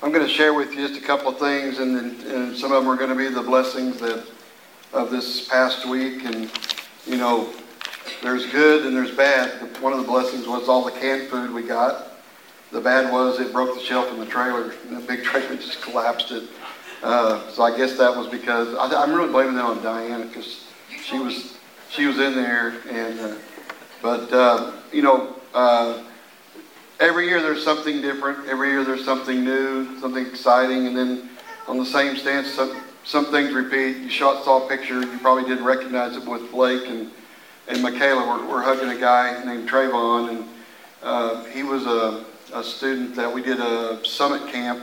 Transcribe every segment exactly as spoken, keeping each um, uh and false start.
I'm going to share with you just a couple of things, and, and some of them are going to be the blessings that of this past week. And, you know, there's good and there's bad. One of the blessings was all the canned food we got. The bad was it broke the shelf in the trailer, and the big trailer just collapsed it. Uh, so I guess that was because, I, I'm really blaming that on Diana, because she was she was in there. And uh, But, uh, you know, uh, every year there's something different. Every year there's something new, something exciting. And then on the same stance, some, some things repeat. You shot, saw a picture, you probably didn't recognize it, with Blake and, and Michaela. We're, we're hugging a guy named Trayvon, and uh, he was a, a student that we did a summit camp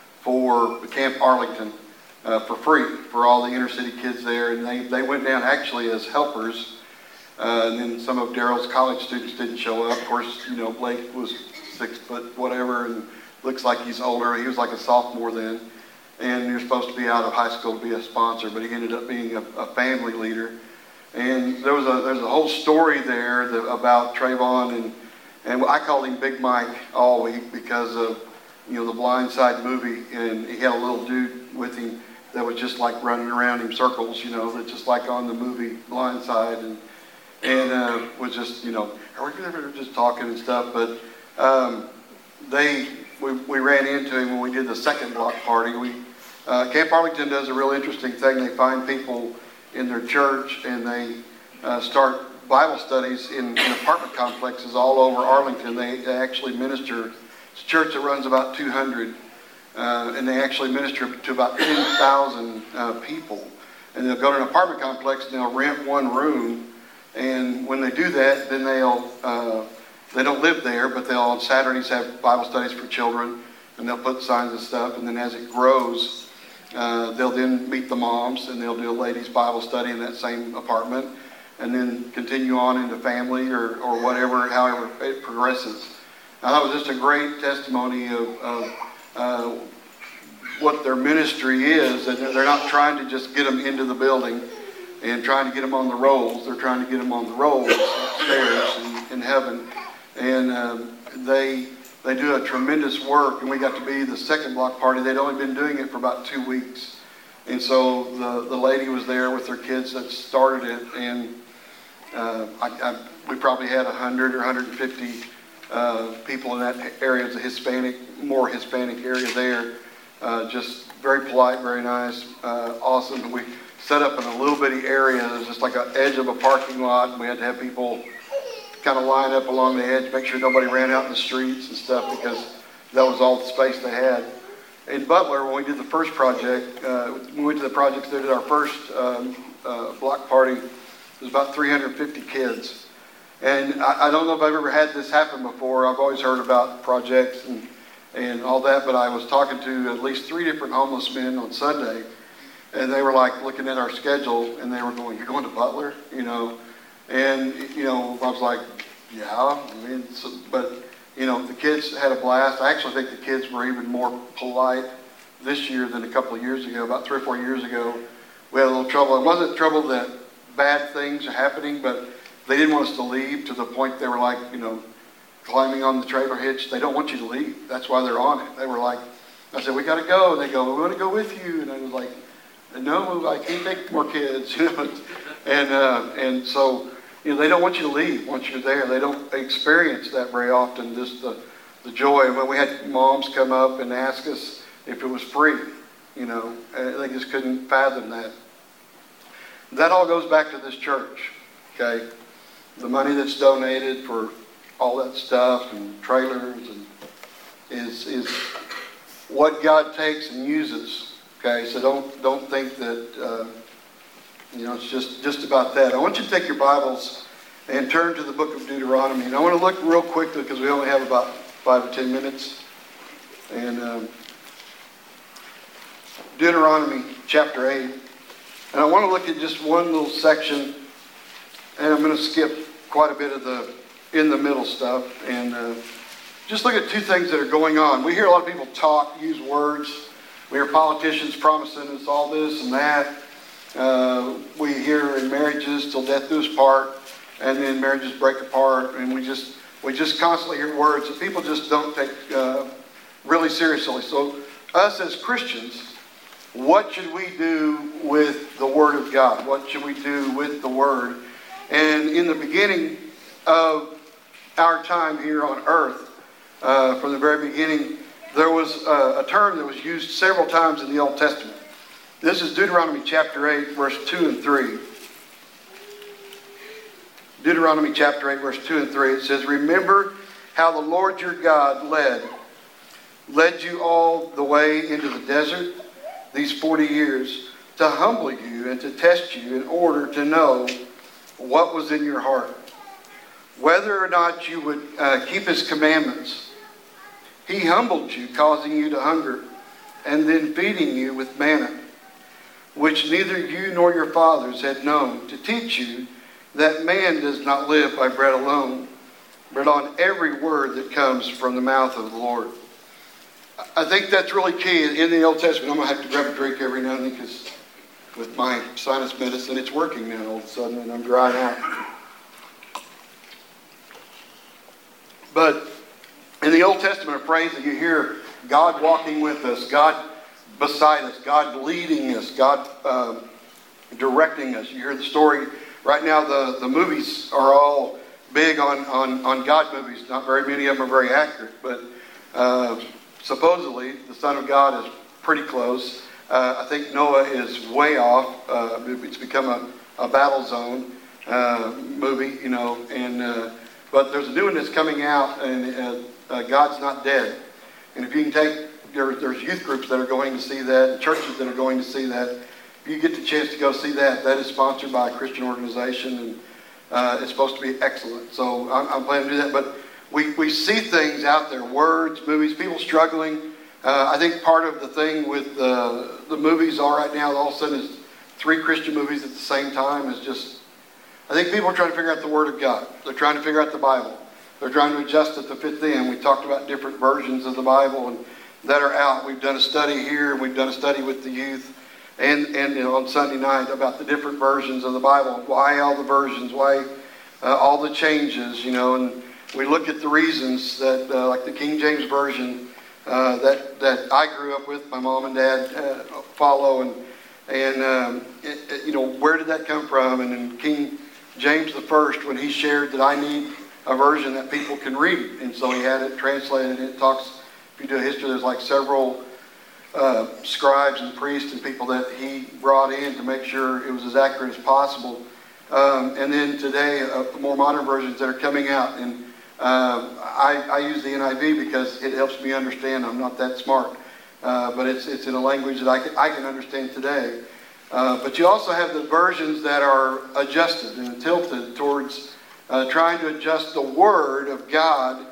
for Camp Arlington uh, for free for all the inner city kids there. And they, they went down actually as helpers. Uh, and then some of Daryl's college students didn't show up. Of course, you know, Blake was six foot whatever and looks like he's older. He was like a sophomore then. And you're supposed to be out of high school to be a sponsor, but he ended up being a, a family leader. And there was a there's a whole story there that, about Trayvon, and and I called him Big Mike all week because of, you know, the Blind Side movie, and he had a little dude with him that was just like running around him circles, you know, that just like on the movie Blind Side, and and uh, was just, you know, we were just talking and stuff. But um, they we we ran into him when we did the second block party. We uh, Camp Arlington does a real interesting thing. They find people in their church, and they uh, start Bible studies in, in apartment complexes all over Arlington. They, they actually minister. It's a church that runs about two hundred, uh, and they actually minister to about ten thousand uh, people. And they'll go to an apartment complex and they'll rent one room. And when they do that, then they'll uh, they don't live there, but they'll on Saturdays have Bible studies for children, and they'll put signs and stuff. And then as it grows, Uh, they'll then meet the moms, and they'll do a ladies' Bible study in that same apartment, and then continue on into family or, or whatever, however it progresses. I thought it was just a great testimony of, of uh, what their ministry is, and they're not trying to just get them into the building and trying to get them on the rolls. They're trying to get them on the rolls upstairs in, in heaven, and um, they... They do a tremendous work, and we got to be the second block party. They'd only been doing it for about two weeks. And so the, the lady was there with her kids that started it, and uh, I, I, we probably had one hundred or one hundred fifty uh, people in that area. It's a Hispanic, more Hispanic area there. Uh, just very polite, very nice, uh, awesome. And we set up in a little bitty area. It was just like an edge of a parking lot, and we had to have people kind of line up along the edge, make sure nobody ran out in the streets and stuff, because that was all the space they had. In Butler, when we did the first project, uh, we went to the projects, they did our first um, uh, block party. It was about three hundred fifty kids. And I, I don't know if I've ever had this happen before. I've always heard about projects and, and all that, but I was talking to at least three different homeless men on Sunday, and they were like looking at our schedule, and they were going, "You're going to Butler?" You know? And, you know, I was like, yeah, I mean, so, but, you know, the kids had a blast. I actually think the kids were even more polite this year than a couple of years ago. About three or four years ago, we had a little trouble. It wasn't trouble that bad things are happening, but they didn't want us to leave, to the point they were like, you know, climbing on the trailer hitch. They don't want you to leave. That's why they're on it. They were like, I said, "We got to go." And they go, "We want to go with you." And I was like, "No, I can't take more kids." You know, and uh, and so. You know, they don't want you to leave once you're there. They don't experience that very often, just the, the joy. When we had moms come up and ask us if it was free, you know, they just couldn't fathom that. That all goes back to this church, okay? The money that's donated for all that stuff and trailers and is is what God takes and uses, okay? So don't don't think that... Uh, You know, it's just, just about that. I want you to take your Bibles and turn to the book of Deuteronomy. And I want to look real quickly because we only have about five or ten minutes. And um, Deuteronomy chapter eight. And I want to look at just one little section. And I'm going to skip quite a bit of the in the middle stuff. And uh, just look at two things that are going on. We hear a lot of people talk, use words. We hear politicians promising us all this and that. Uh, we hear in marriages till death do us part, and then marriages break apart, and we just we just constantly hear words that people just don't take uh, really seriously. So us as Christians, what should we do with the Word of God? What should we do with the Word? And in the beginning of our time here on earth, uh, from the very beginning, there was a, a term that was used several times in the Old Testament. This is Deuteronomy chapter eight, verse two and three. Deuteronomy chapter eight, verse two and three. It says, "Remember how the Lord your God led, led you all the way into the desert these forty years to humble you and to test you in order to know what was in your heart, whether or not you would uh, keep his commandments. He humbled you, causing you to hunger, and then feeding you with manna, which neither you nor your fathers had known, to teach you that man does not live by bread alone, but on every word that comes from the mouth of the Lord." I think that's really key in the Old Testament. I'm going to have to grab a drink every now and then because with my sinus medicine, it's working now all of a sudden, and I'm drying out. But in the Old Testament, a phrase that you hear, God walking with us, God beside us, God leading us, God uh, directing us. You hear the story. Right now, the, the movies are all big on, on, on God movies. Not very many of them are very accurate, but uh, supposedly the Son of God is pretty close. Uh, I think Noah is way off. Uh, it's become a, a battle zone uh, movie, you know. And uh, but there's a new one that's coming out, and uh, uh, God's Not Dead. And if you can take, there, there's youth groups that are going to see that, and churches that are going to see that. If you get the chance to go see that, that is sponsored by a Christian organization, and uh, it's supposed to be excellent. So I'm, I'm planning to do that. But we, we see things out there, words, movies, people struggling. Uh, I think part of the thing with uh, the movies are right now, all of a sudden, is three Christian movies at the same time is just, I think people are trying to figure out the Word of God. They're trying to figure out the Bible. They're trying to adjust it to fit them. We talked about different versions of the Bible and that are out. We've done a study here, and we've done a study with the youth and, and you know, on Sunday night about the different versions of the Bible. Why all the versions? Why uh, all the changes? You know, and we look at the reasons that, uh, like the King James Version, uh, that that I grew up with, my mom and dad uh, follow, and and um, it, it, you know, where did that come from? And then King James the First, when he shared that I need a version that people can read, and so he had it translated. It talks, if you do a history, there's like several uh, scribes and priests and people that he brought in to make sure it was as accurate as possible. Um, and then today, uh, more modern versions that are coming out, and uh, I, I use the N I V because it helps me understand. I'm not that smart, uh, but it's it's in a language that I can I can understand today. Uh, but you also have the versions that are adjusted and tilted towards uh, trying to adjust the Word of God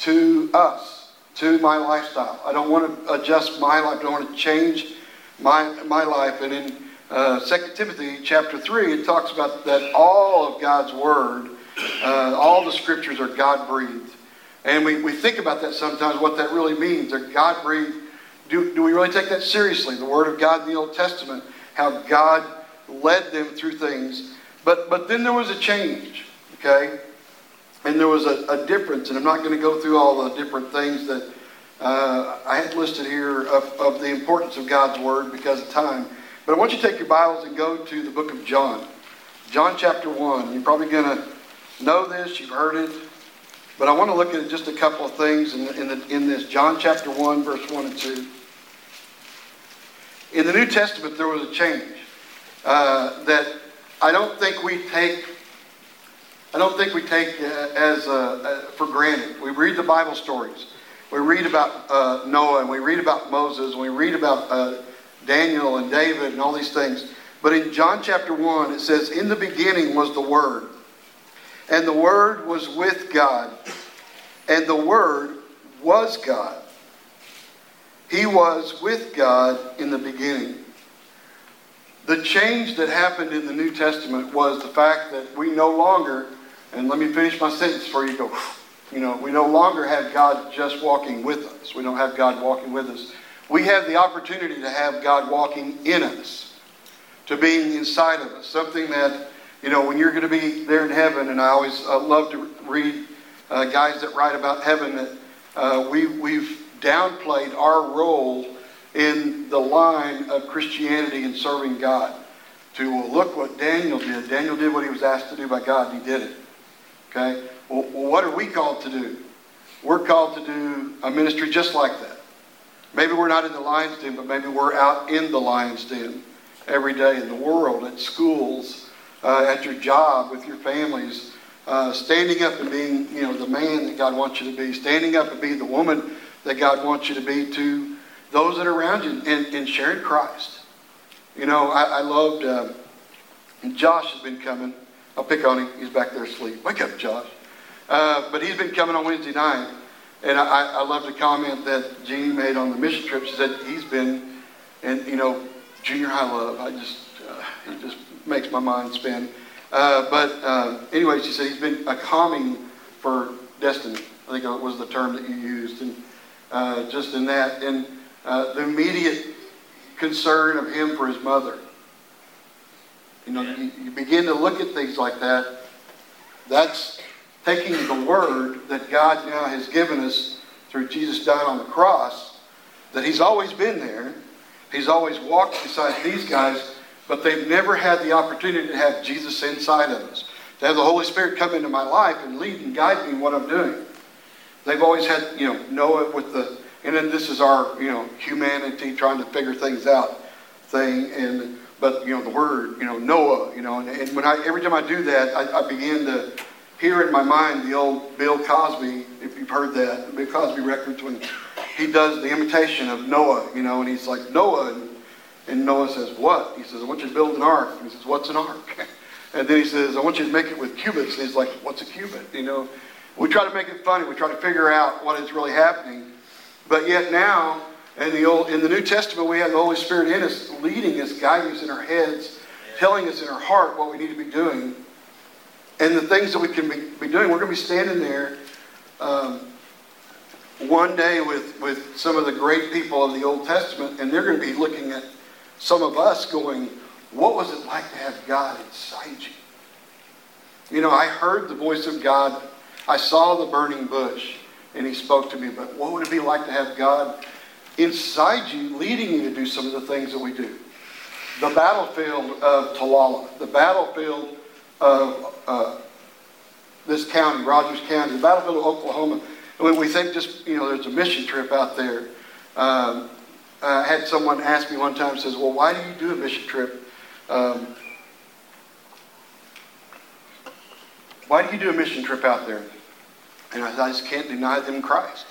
to us, to my lifestyle. I don't want to adjust my life. I don't want to change my my life. And in uh, Second Timothy chapter three, it talks about that all of God's Word, uh, all the Scriptures are God-breathed. And we, we think about that sometimes, what that really means. They're God-breathed. Do, do we really take that seriously? The Word of God in the Old Testament, how God led them through things. But but then there was a change, okay? And there was a, a difference, and I'm not going to go through all the different things that uh, I had listed here of, of the importance of God's Word because of time. But I want you to take your Bibles and go to the book of John. John chapter one. You're probably going to know this, you've heard it. But I want to look at just a couple of things in, the, in, the, in this. John chapter one, verse one and two. In the New Testament, there was a change uh, that I don't think we take. I don't think we take uh, as uh, uh, for granted. We read the Bible stories. We read about uh, Noah, and we read about Moses, and we read about uh, Daniel and David and all these things. But in John chapter one, it says, "In the beginning was the Word, and the Word was with God, and the Word was God. He was with God in the beginning." The change that happened in the New Testament was the fact that we no longer, and let me finish my sentence before you go, you know, we no longer have God just walking with us. We don't have God walking with us. We have the opportunity to have God walking in us, to being inside of us. Something that, you know, when you're going to be there in heaven, and I always uh, love to read uh, guys that write about heaven, that uh, we, we've downplayed our role in the line of Christianity and serving God. To, well, look what Daniel did. Daniel did what he was asked to do by God, and he did it. Okay? Well, well, what are we called to do? We're called to do a ministry just like that. Maybe we're not in the lion's den, but maybe we're out in the lion's den every day in the world, at schools, uh, at your job, with your families, uh, standing up and being, you know, the man that God wants you to be, standing up and being the woman that God wants you to be to those that are around you, and, and sharing Christ. You know, I, I loved, uh, Josh has been coming. I'll pick on him. He's back there asleep. Wake up, Josh. Uh, but he's been coming on Wednesday night. And I, I love the comment that Jeannie made on the mission trip. She said he's been, and you know, junior high love. I just, uh, it just makes my mind spin. Uh, but uh, anyway, she said he's been a calming for Destiny. I think it was the term that you used. And uh, just in that. And uh, the immediate concern of him for his mother. You know, you, you begin to look at things like that. That's taking the word that God now has given us through Jesus dying on the cross, that he's always been there. He's always walked beside these guys, but they've never had the opportunity to have Jesus inside of us, to have the Holy Spirit come into my life and lead and guide me in what I'm doing. They've always had, you know, Noah with the, and then this is our, you know, humanity trying to figure things out thing, and but, you know, the word, you know, Noah, you know, and, and when I, every time I do that, I, I begin to hear in my mind the old Bill Cosby, if you've heard that, Bill Cosby records, when he does the imitation of Noah, you know, and he's like, Noah, and, and Noah says, what? He says, I want you to build an ark. And he says, what's an ark? And then he says, I want you to make it with cubits. And he's like, what's a cubit? You know, we try to make it funny. We try to figure out what is really happening. But yet now, in the old, in the New Testament, we have the Holy Spirit in us, leading us, guiding us in our heads, telling us in our heart what we need to be doing. And the things that we can be, be doing, we're going to be standing there um, one day with, with some of the great people of the Old Testament, and they're going to be looking at some of us going, what was it like to have God inside you? You know, I heard the voice of God. I saw the burning bush, and he spoke to me. But what would it be like to have God inside you, leading you to do some of the things that we do? The battlefield of Talala, the battlefield of uh, this county, Rogers County, the battlefield of Oklahoma. When we think just, you know, there's a mission trip out there. Um, I had someone ask me one time, says, well, why do you do a mission trip? Um, why do you do a mission trip out there? And I, I just can't deny them Christ.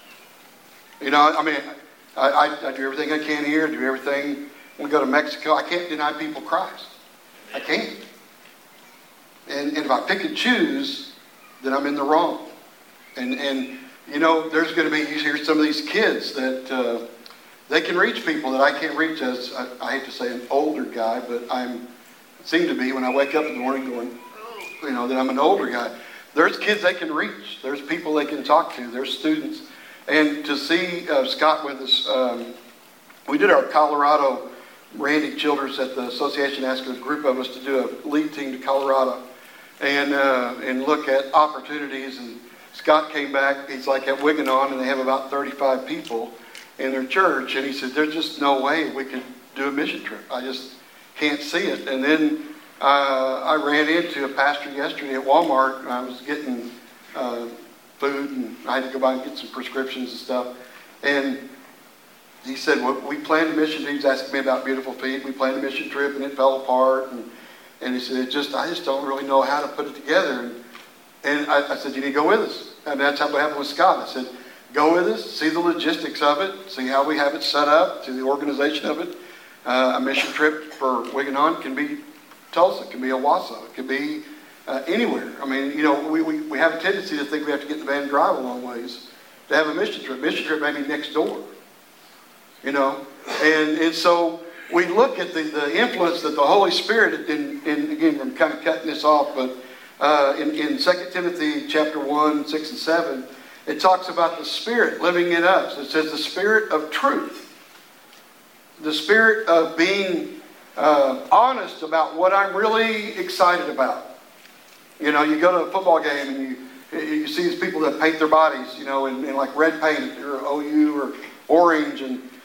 You know, I mean, I, I, I do everything I can here, do everything. When we go to Mexico, I can't deny people Christ. I can't. And, and if I pick and choose, then I'm in the wrong. And, and you know, there's going to be, you hear some of these kids that uh, they can reach people that I can't reach as, I, I hate to say an older guy, but I'm seem to be when I wake up in the morning going, you know, that I'm an older guy. There's kids they can reach. There's people they can talk to. There's students. And to see uh, Scott with us, um, we did our Colorado, Randy Childers at the association asked a group of us to do a lead team to Colorado and uh, and look at opportunities. And Scott came back, he's like at Wiganon, and they have about thirty-five people in their church. And he said, there's just no way we could do a mission trip. I just can't see it. And then uh, I ran into a pastor yesterday at Walmart. I was getting uh, food, and I had to go by and get some prescriptions and stuff. And he said, well, we planned a mission trip. He was asking me about Beautiful Feet. We planned a mission trip, and it fell apart. And, and he said, it just, I just don't really know how to put it together. And, and I, I said, you need to go with us. And that's how it happened with Scott. I said, go with us, see the logistics of it, see how we have it set up, see the organization of it. Uh, a mission trip for Wiganon can be Tulsa, it can be Owasso, it can be uh, anywhere. I mean, you know, we, we, we have a tendency to think we have to get in the van and drive a long ways to have a mission trip. Mission trip may be next door, you know. And and so we look at the, the influence that the Holy Spirit, in, in again, I'm kind of cutting this off, but uh, in, in Second Timothy chapter one, six and seven, it talks about the Spirit living in us. It says the Spirit of truth. The Spirit of being uh, honest about what I'm really excited about. You know, you go to a football game and you you see these people that paint their bodies, you know, in, in like red paint or O U or orange, and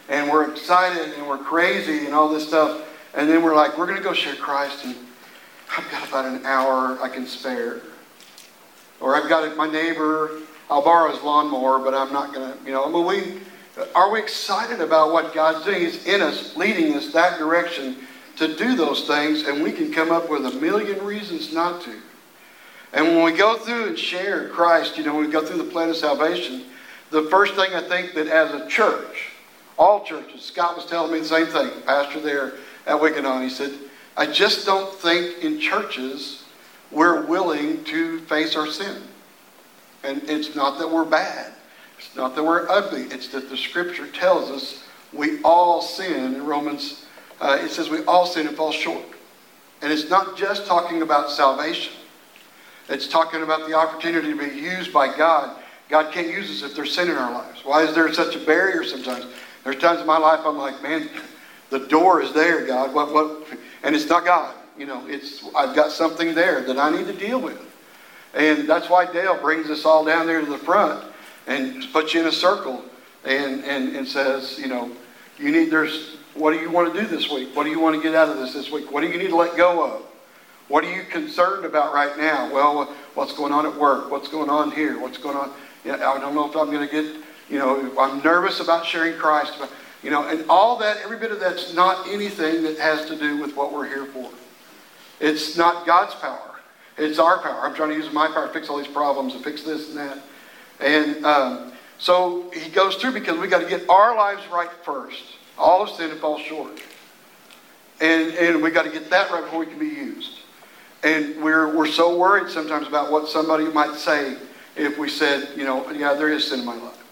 and we're excited and we're crazy and all this stuff. And then we're like, we're going to go share Christ, and I've got about an hour I can spare. Or I've got my neighbor, I'll borrow his lawnmower, but I'm not going to, you know. I mean, we, are we excited about what God's doing? He's in us, leading us that direction to do those things, and we can come up with a million reasons not to. And when we go through and share Christ, you know, when we go through the plan of salvation, the first thing I think that as a church, all churches, Scott was telling me the same thing, pastor there at Wickedon, he said, I just don't think in churches we're willing to face our sin. And it's not that we're bad. It's not that we're ugly. It's that the Scripture tells us we all sin. In Romans, uh, it says we all sin and fall short. And it's not just talking about salvation. It's talking about the opportunity to be used by God. God can't use us if there's sin in our lives. Why is there such a barrier sometimes? There's times in my life I'm like, man, the door is there, God. What? What? And it's not God. You know, it's I've got something there that I need to deal with. And that's why Dale brings us all down there to the front and puts you in a circle and, and, and says, you know, you need, there's, what do you want to do this week? What do you want to get out of this this week? What do you need to let go of? What are you concerned about right now? Well, what's going on at work? What's going on here? What's going on? Yeah, I don't know if I'm going to get, you know, I'm nervous about sharing Christ. You know, and all that, every bit of that's not anything that has to do with what we're here for. It's not God's power. It's our power. I'm trying to use my power to fix all these problems and fix this and that. And um, so he goes through because we got to get our lives right first. All of sin and fall short. And and we got to get that right before we can be used. And we're we're so worried sometimes about what somebody might say if we said, you know, yeah, there is sin in my life.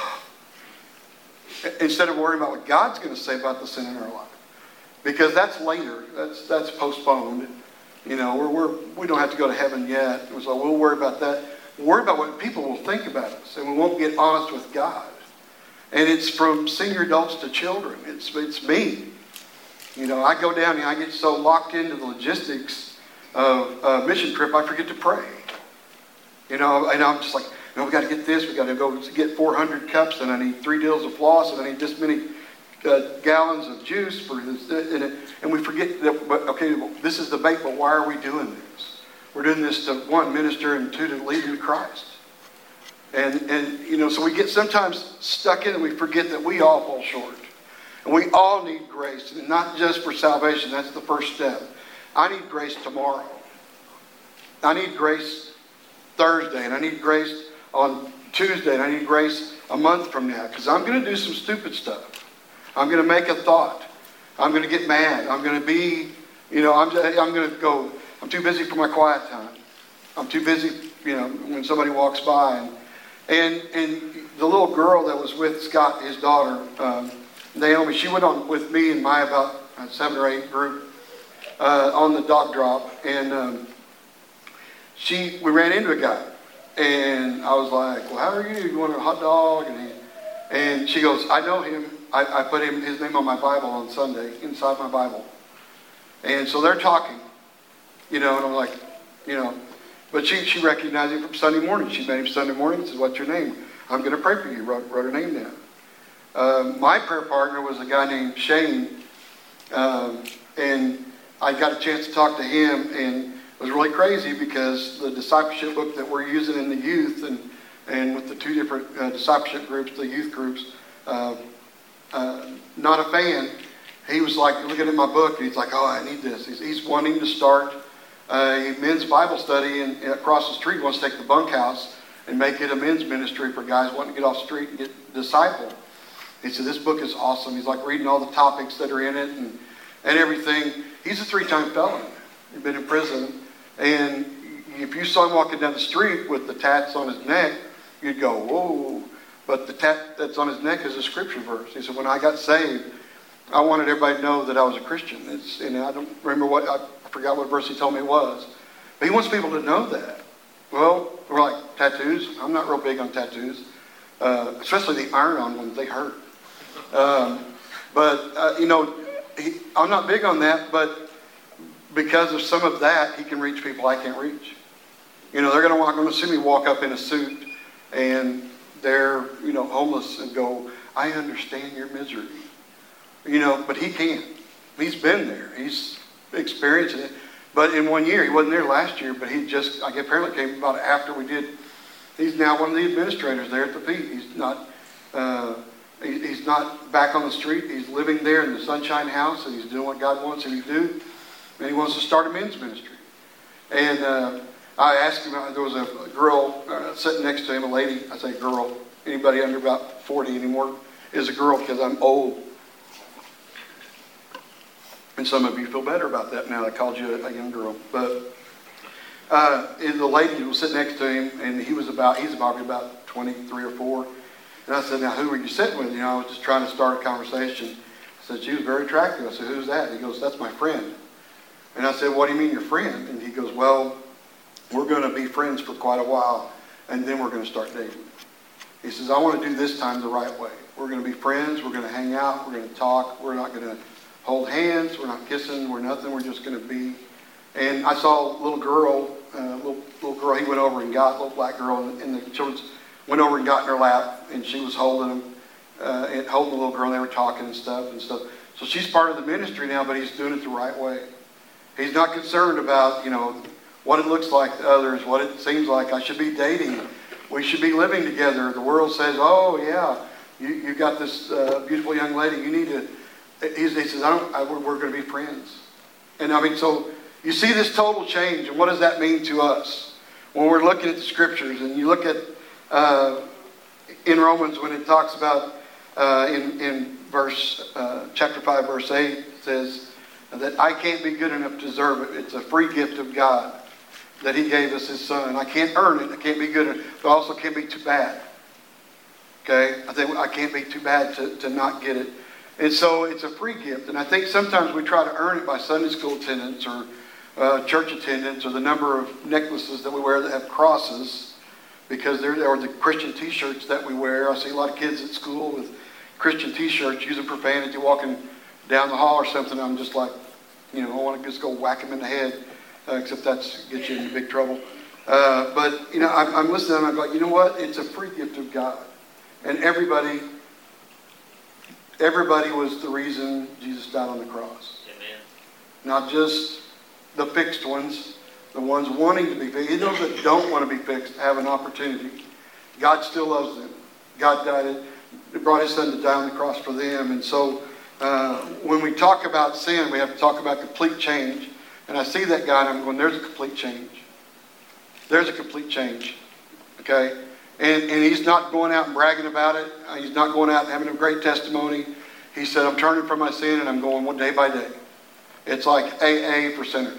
Instead of worrying about what God's going to say about the sin in our life. Because that's later. That's that's postponed. You know, we're, we're, we don't have to go to heaven yet. So we'll worry about that. We'll worry about what people will think about us. And we won't get honest with God. And it's from senior adults to children. It's it's me. You know, I go down and I get so locked into the logistics of a mission trip, I forget to pray. You know, and I'm just like, no, we got to get this. We got to go get four hundred cups, and I need three deals of floss, and I need this many uh, gallons of juice for this. And, it, and we forget that, but, okay, this is the bait, but why are we doing this? We're doing this to, one, minister, and two, to lead in Christ. And, and you know, so we get sometimes stuck in it, and we forget that we all fall short. And we all need grace, and not just for salvation. That's the first step. I need grace tomorrow. I need grace Thursday, and I need grace on Tuesday, and I need grace a month from now, because I'm going to do some stupid stuff. I'm going to make a thought. I'm going to get mad. I'm going to be, you know, I'm, I'm going to go, I'm too busy for my quiet time. I'm too busy, you know, when somebody walks by. And and, and the little girl that was with Scott, his daughter, um, Naomi, she went on with me and my about seven or eight group uh, on the dog drop. And um, she, we ran into a guy. And I was like, well, how are you? You want a hot dog? And, he, and she goes, I know him. I, I put him his name on my Bible on Sunday, inside my Bible. And so they're talking, you know, and I'm like, you know, but she, she recognized him from Sunday morning. She met him Sunday morning and said, what's your name? I'm going to pray for you. Wrote, wrote her name down. Um, my prayer partner was a guy named Shane. Um, and I got a chance to talk to him, and it was really crazy because the discipleship book that we're using in the youth and, and with the two different uh, discipleship groups, the youth groups, uh, uh, not a fan. He was like looking at my book and he's like, oh, I need this. He's, he's wanting to start a men's Bible study and, and across the street. He wants to take the bunkhouse and make it a men's ministry for guys wanting to get off the street and get discipled. He said, this book is awesome. He's like reading all the topics that are in it and, and everything. He's a three-time felon. He's been in prison. And if you saw him walking down the street with the tats on his neck, you'd go, whoa. But the tat that's on his neck is a scripture verse. He said, when I got saved, I wanted everybody to know that I was a Christian. It's, and I don't remember what, I forgot what verse he told me it was. But he wants people to know that. Well, we're like, tattoos? I'm not real big on tattoos. Uh, especially the iron-on ones, they hurt. Um, but, uh, you know, he, I'm not big on that, but because of some of that, he can reach people I can't reach. You know, they're going to walk, going to see me walk up in a suit and they're, you know, homeless and go, I understand your misery. You know, but he can. He's been there. He's experiencing it. But in one year, he wasn't there last year, but he just, I guess apparently came about after we did. He's now one of the administrators there at the Peak. He's not, uh, he, he's not back on the street. He's living there in the Sunshine House, and he's doing what God wants him to do. And he wants to start a men's ministry. And uh, I asked him, there was a girl uh, sitting next to him, a lady. I say girl. Anybody under about forty anymore is a girl because I'm old. And some of you feel better about that now. I called you a, a young girl. But uh, and the lady was sitting next to him, and he was about, he's probably about twenty-three or four. And I said, now, who were you sitting with? You know, I was just trying to start a conversation. I said, she was very attractive. I said, who's that? And he goes, that's my friend. And I said, what do you mean your friend? And he goes, well, we're going to be friends for quite a while, and then we're going to start dating. He says, I want to do this time the right way. We're going to be friends. We're going to hang out. We're going to talk. We're not going to hold hands. We're not kissing. We're nothing. We're just going to be. And I saw a little girl, a uh, little, little girl he went over and got, a little black girl, and, and the children went over and got in her lap, and she was holding him, uh, and holding the little girl, and they were talking and stuff and stuff. So she's part of the ministry now, but he's doing it the right way. He's not concerned about, you know, what it looks like to others, what it seems like. I should be dating. We should be living together. The world says, oh, yeah, you, you got this uh, beautiful young lady. You need to, he's, he says, I don't, I, we're, we're going to be friends. And I mean, so you see this total change. And what does that mean to us? When we're looking at the scriptures, and you look at, uh, in Romans, when it talks about, uh, in, in verse, uh, chapter five, verse eight, it says that I can't be good enough to deserve it. It's a free gift of God that he gave us his son. I can't earn it. I can't be good enough, but I also can't be too bad. Okay? I think I can't be too bad to, to not get it. And so it's a free gift. And I think sometimes we try to earn it by Sunday school attendance or uh, church attendance or the number of necklaces that we wear that have crosses, because there are the Christian t-shirts that we wear. I see a lot of kids at school with Christian t-shirts using profanity, walking down the hall or something. I'm just like, you know, I want to just go whack them in the head. Uh, except that's gets you into big trouble. Uh, but, you know, I'm, I'm listening and I'm like, you know what? It's a free gift of God. And everybody, everybody was the reason Jesus died on the cross. Amen. Not just the fixed ones, the ones wanting to be fixed. Even those that don't want to be fixed have an opportunity. God still loves them. God died it, brought his son to die on the cross for them. And so uh, when we talk about sin, we have to talk about complete change. And I see that guy and I'm going, there's a complete change. There's a complete change. Okay? And, and he's not going out and bragging about it. He's not going out and having a great testimony. He said, I'm turning from my sin and I'm going one day by day. It's like A A for sinners.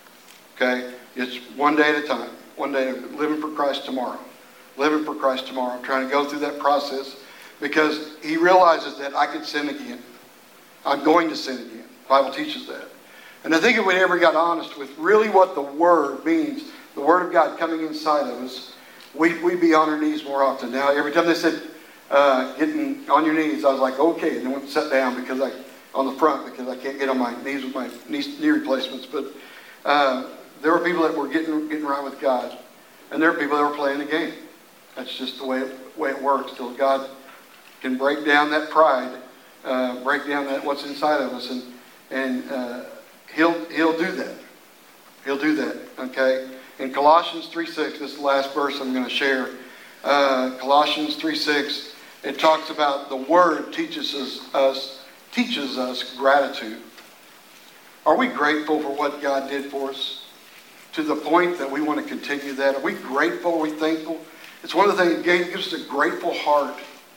Okay? It's one day at a time. One day, living for Christ tomorrow. Living for Christ tomorrow. I'm trying to go through that process because he realizes that I could sin again. I'm going to sin again. The Bible teaches that. And I think if we ever got honest with really what the Word means, the Word of God coming inside of us, we'd, we'd be on our knees more often. Now, every time they said, uh, getting on your knees, I was like, okay. And then went and sat down because I, on the front because I can't get on my knees with my knee, knee replacements. But uh, there were people that were getting getting right with God. And there are people that were playing the game. That's just the way it, way it works. Till God can break down that pride, uh, break down that what's inside of us. And, and uh, He'll he'll do that. He'll do that. Okay. In Colossians three six, this is the last verse I'm going to share. Uh, Colossians three six, it talks about the Word teaches us, us teaches us gratitude. Are we grateful for what God did for us to the point that we want to continue that? Are we grateful? Are we thankful? It's one of the things that gives us a grateful heart.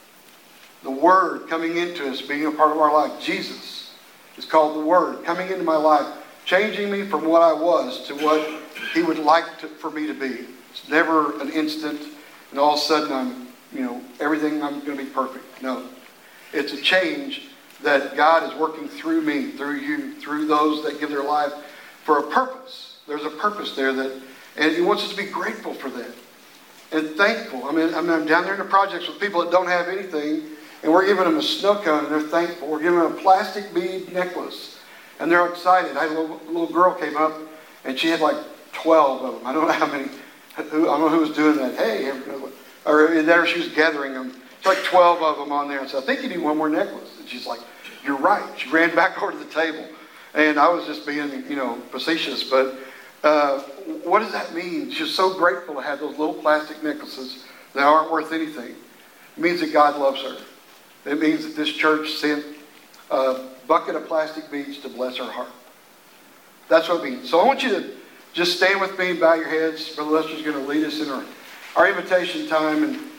The Word coming into us, being a part of our life. Jesus. It's called the Word, coming into my life, changing me from what I was to what he would like to, for me to be. It's never an instant, and all of a sudden I'm, you know, everything, I'm going to be perfect. No. It's a change that God is working through me, through you, through those that give their life for a purpose. There's a purpose there that, and he wants us to be grateful for that. And thankful. I mean, I mean, I'm down there in the projects with people that don't have anything, and we're giving them a snow cone, and they're thankful. We're giving them a plastic bead necklace, and they're excited. I had a little, little girl came up, and she had like twelve of them. I don't know how many, who, I don't know who was doing that. Hey, or there she was gathering them. It's like twelve of them on there. And so I think you need one more necklace. And she's like, you're right. She ran back over to the table. And I was just being, you know, facetious. But uh, what does that mean? She's so grateful to have those little plastic necklaces that aren't worth anything. It means that God loves her. It means that this church sent a bucket of plastic beads to bless her heart. That's what it means. So I want you to just stand with me and bow your heads. Brother Lester's going to lead us in our, our invitation time. And